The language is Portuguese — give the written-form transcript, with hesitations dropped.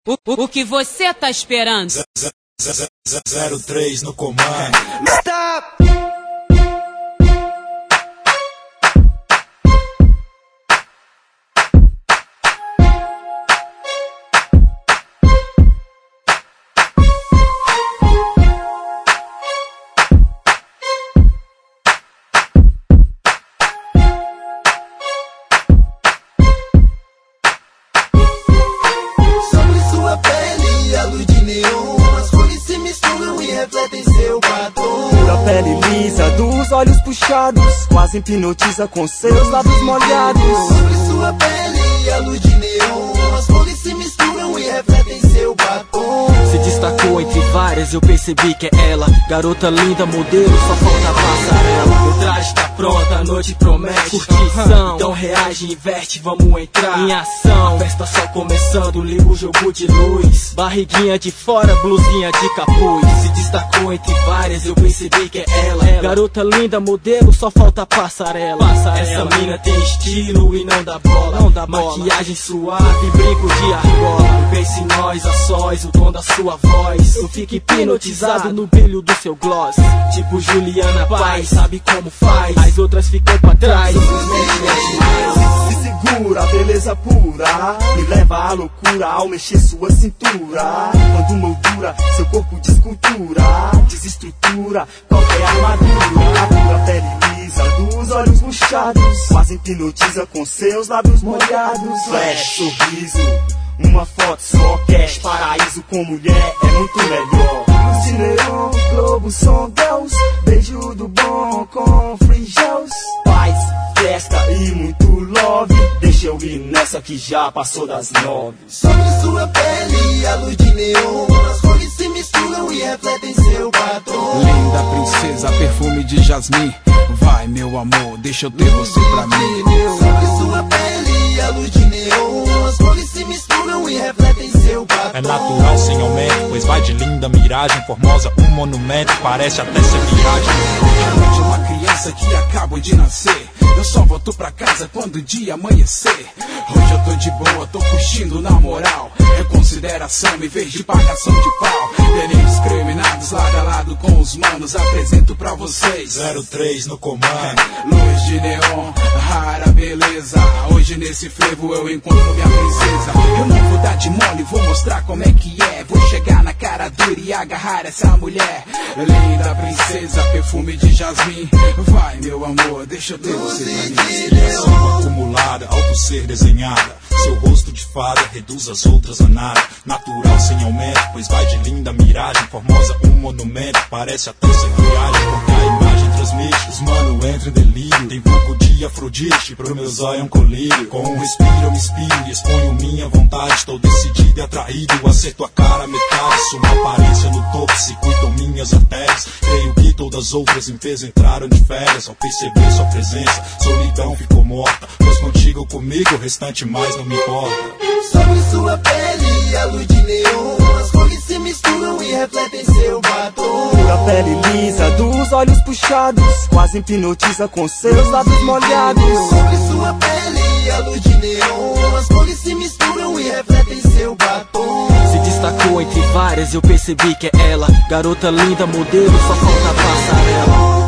O que você tá esperando? 03 no comando. Stop! Pura pele lisa, dos olhos puxados, quase hipnotiza com seus lábios molhados. Sobre sua pele, a luz de neon, as cores se misturam e refletem seu batom. Se destacou entre várias, eu percebi que é ela. Garota linda, modelo, só falta a passarela. O traje tá pronto, a noite promete curtição. Então reage, inverte, vamos entrar em ação. A festa só começando, liga o jogo de luz. Barriguinha de fora, blusinha de capuz. Se destacou entre várias, eu percebi que é ela. Garota linda, modelo, só falta a passarela. Essa mina tem estilo e não dá bola. Maquiagem suave, brinco de argola. Pense em nós, a sós, o tom da sua voz. Eu fico hipnotizado no brilho do seu gloss. Tipo Juliana Paz, sabe como faz. As outras ficam pra trás, simplesmente é demais. Se segura, beleza pura, me leva à loucura ao mexer sua cintura. Quando moldura seu corpo de escultura, desestrutura qualquer armadura. Pura pele lisa, dos olhos puxados, quase hipnotiza com seus lábios molhados. Flash, sorriso, uma foto só, cash, paraíso com mulher é muito melhor. Luz de neon, globo, som, Deus, beijo do bom com free gels. Paz, festa e muito love, deixa eu ir nessa que já passou das 9. Sobre sua pele, a luz de neon, as cores se misturam e refletem seu batom. Linda princesa, perfume de jasmim. Vai meu amor, deixa eu ter você pra mim. Sobre sua pele, a luz de neon, as cores se misturam e refletem seu batom. É natural sem aumento, pois vai de linda miragem. Formosa, um monumento, parece até ser viagem. De uma criança que acabou de nascer, eu só volto pra casa quando o dia amanhecer. Hoje eu tô de boa, tô curtindo na moral. É consideração em vez de pagação de pau. Delitos discriminados lado a lado com os manos, apresento pra vocês 03 no comando. Luz de neon, rara beleza. Hoje nesse frevo eu encontro minha princesa. Eu não vou dar de mole, vou mostrar como é que é. Vou chegar na cara dura e agarrar essa mulher. Linda princesa, perfume de jasmim. Vai meu amor, deixa eu ter você pra mim. Inspiração acumulada, auto ser desenhada. Seu rosto de fada reduz as outras a nada. Natural sem aumento, pois vai de linda miragem. Formosa, um monumento, parece até ser viagem. Porque a imagem transmite, os mano entra em delírio. Tem pouco de Afrodite, pro meus olhos é um colírio. Com um respiro eu me inspiro e exponho minha vontade. Estou decidido e atraído, acerto a cara metade. Sua aparência no topo, se cuidam minhas artérias. Creio que todas as outras em peso entraram de férias. Ao perceber sua presença, solidão ficou morta. Pois contigo ou comigo, o restante mais não me importa. Sobre sua pele, a luz de neon, as cores se misturam e refletem seu batom. Pura pele lisa, dos olhos puxados, quase hipnotiza com seus lábios molhados. Sobre sua pele, a luz de neon, as cores se misturam e refletem seu batom. Se destacou entre várias, eu percebi que é ela. Garota linda, modelo, só falta a passarela.